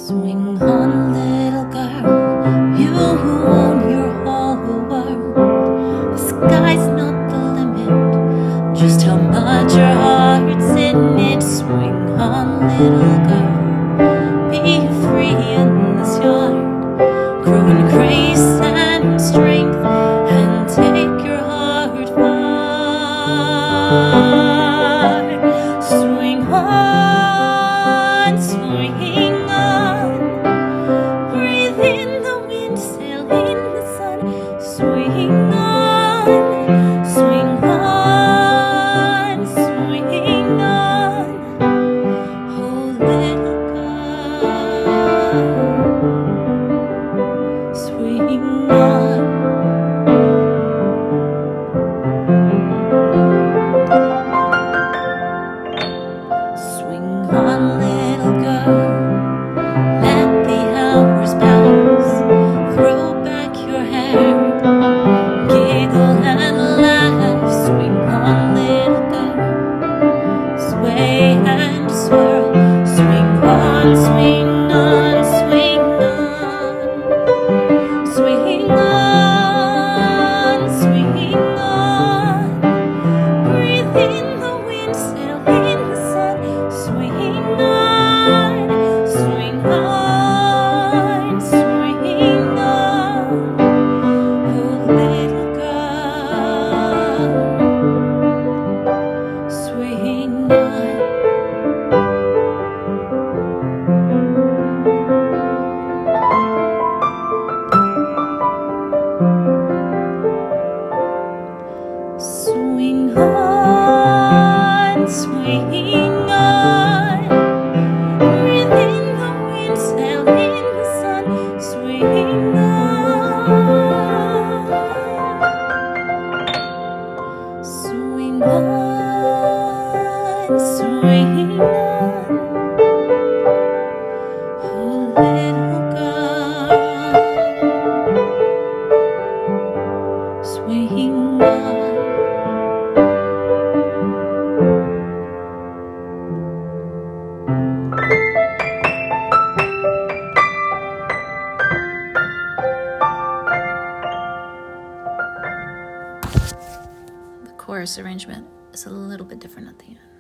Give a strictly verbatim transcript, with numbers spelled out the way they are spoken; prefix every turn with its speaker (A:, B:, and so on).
A: Swing on, little girl, you who own your whole world. The sky's not the limit, just how much your heart's in it. Swing on, little girl, be free in this yard, grow in grace and strength, and take your heart far. Swing on, swing on, breathe in the wind, sail in the sun. Swing on, swing on, swing on, oh little girl, swing on. Swing on, little girl, let the hours pass. Throw back your hair, giggle and laugh. Swing on, little girl, sway and swirl. Swing on, swing on, swing on, swing on, swing on. Breathe in the wind, sail in the sun. Swing on, swing on, swing on, oh little girl, swing on. Swing on, swing on, breathe in the wind, sail in the sun. Swing on, swing on, swing on, oh little girl, swing on. The chorus arrangement is a little bit different at the end.